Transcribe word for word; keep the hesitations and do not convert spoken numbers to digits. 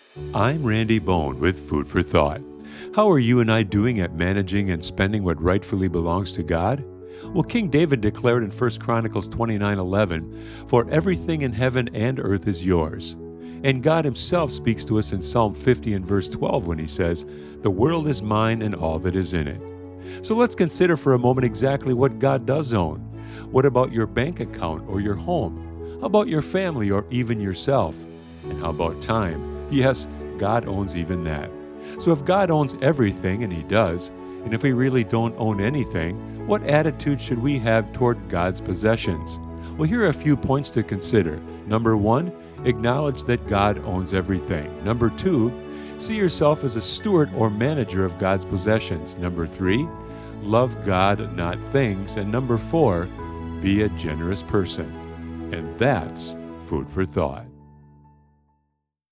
I'm Randy Bone with Food for Thought. How are you and I doing at managing and spending what rightfully belongs to God? Well, King David declared in First Chronicles twenty-nine eleven, "For everything in heaven and earth is yours." And God himself speaks to us in Psalm fifty and verse twelve when he says, "The world is mine and all that is in it." So let's consider for a moment exactly what God does own. What about your bank account or your home? How about your family or even yourself? And how about time? Yes, God owns even that. So if God owns everything, and he does, and if we really don't own anything, what attitude should we have toward God's possessions? Well, here are a few points to consider. Number one, acknowledge that God owns everything. Number two, see yourself as a steward or manager of God's possessions. Number three, love God, not things. And number four, be a generous person. And that's food for thought.